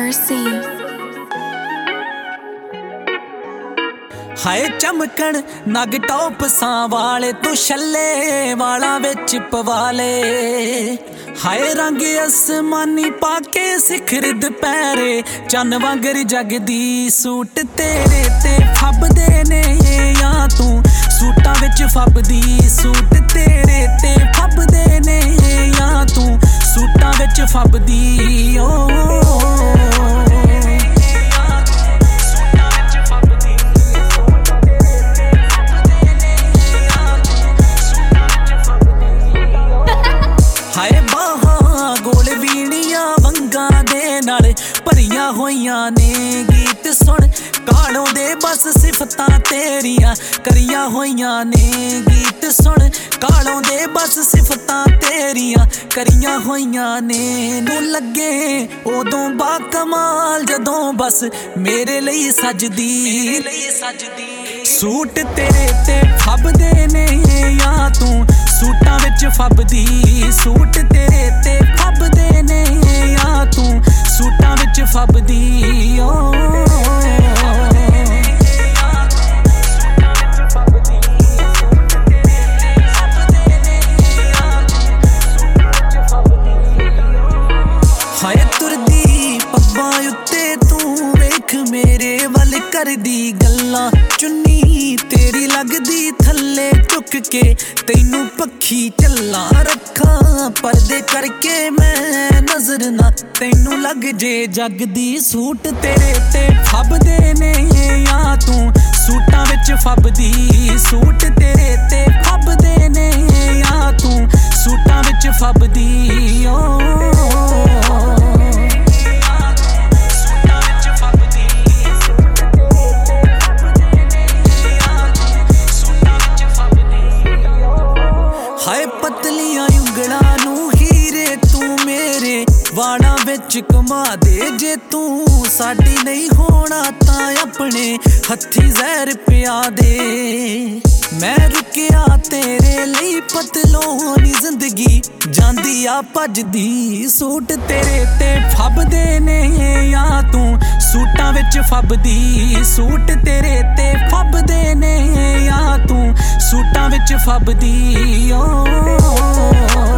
Mercy। हाय चमकण नग टॉप सां वाले तू छल्ले वाला विच पवाले। हाय रंग आसमानी पाके सिखर दुपहरे चन वांगर जगदी सूट तेरे ते फबदे ने या तू सूटां विच फबदी सूट तेरे ते फबदे ने या तू सूटां विच फबदी भरियां होइयां ने गीत सुन कालों दे बस सिफतां तेरियां करियां होइयां ने गीत सुन कालों दे बस सिफतां तेरियां करियां होइयां ने नू लगे उदों बा कमाल जदों बस मेरे लिए सजदी सूट तेरे ते फबदे ने या तू सूटां विच फबदी सूट तेरे ते फबदे ने या तू सूटां विच फबदी हाय तुरदी पब्बां उत्ते तू वेख मेरे वल करदी गल्लां चुन्नी तेरी लगदी थल्ले झुक के तैनू पक्खी चल्ला रखा पर्दे करके मैं नजर ना तैनू लग जे जगदी सूट तेरे ते फबदे ने या तू सूटां विच फबदी सूट तेरे ते फबदे ने या तू सूटां विच फबदी पतलियां उंगलां नू हीरे तू मेरे वाड़ा विच घुमा दे जे तू साडी नहीं होना तां अपने हत्थी जहर पिया दे मैं रुकिया तेरे लिए पतलोनी जिंदगी जांदी आ भजदी सूट तेरे ते फबदे ने या तू सूटां विच फबदी सूट तेरे ते फबदे ने या तू सूटां विच फबदी